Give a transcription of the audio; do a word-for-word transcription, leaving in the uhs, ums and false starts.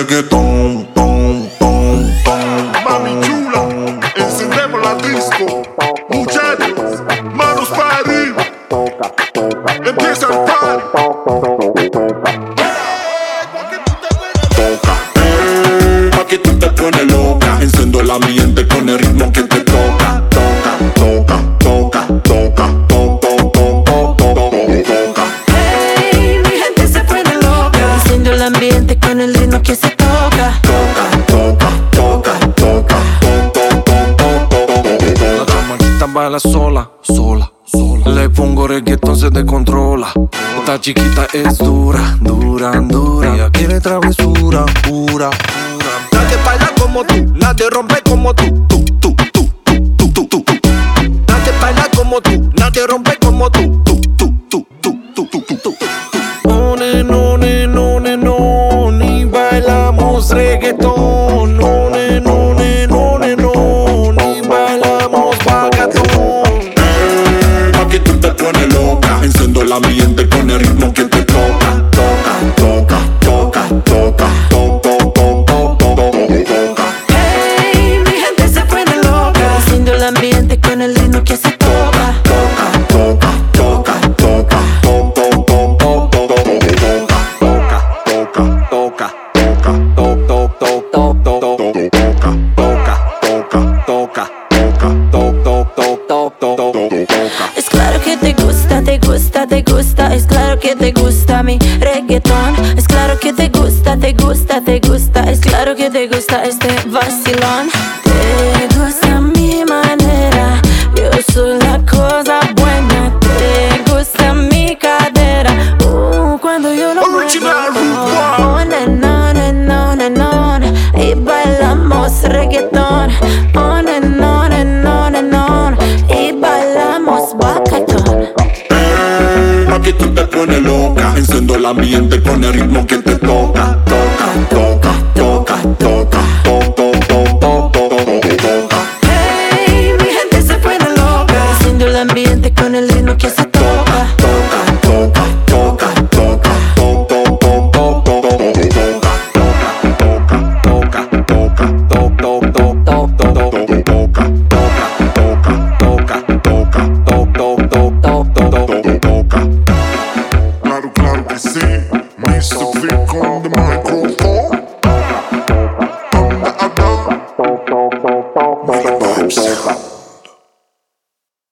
reggaetón, ton, ton, ton. Mami chula, encendemos la disco. Muchachos, manos para arriba. Empieza el party. Pa' que tú te pones loca. Enciendo el ambiente con el ritmo que te toca. Toca, toca, toca, toca, toca, toca, toca. Hey, mi gente se pone loca. Enciendo el ambiente con el ritmo que se toca. Toca, toca, toca, toca, La chamaquita baila sola, sola, sola. Le pongo reggaetón, se descontrola. Esta chiquita es dura, dura, dura. Ella quiere travesura, pura, pura. Nadie baila como tú, nadie rompe como tú, tú, tú, tú, tú, tú, tú, tú. Nadie baila como tú, nadie rompe como tú, tú, tú, tú, tú, tú, tú, tú, tú. No, ne, no, ne, no, ne, no, ni bailamos reggaetón. No, ne, no, ne, no, ne, no, ni bailamos bagatón. pa' que tú te pones loca. Enciendo el ambiente con el ritmo que te toca. Toca, toca, toca, toca, toca, toca, toca. Hey, mi gente se pone loca. Enciendo el ambiente con el ritmo que se toca. Toca, toca, toca, toca, toca, toca, toca, toca, toca, Es claro que te gusta, te gusta, te gusta. Es claro que te gusta mi reggaetón. Es claro que te gusta, te gusta, te gusta. Es claro que te gusta este vacilón. Te gusta mi manera, yo soy la cosa buena. Te gusta mi cadera, uh, cuando yo lo Original muevo. Rude Boy. On and on and on and on, y bailamos reggaetón. On and on and on and on, y bailamos bacatón. pa' que tú te pones loca. Enciendo el ambiente con el ritmo que te toca. Toca, toca, toca, toca, toca, toca. Hey, mi gente se pone loca. Enciendo el ambiente con el ritmo que se toca. Toca, toca, toca, toca, toca, toca, toca, toca, toca.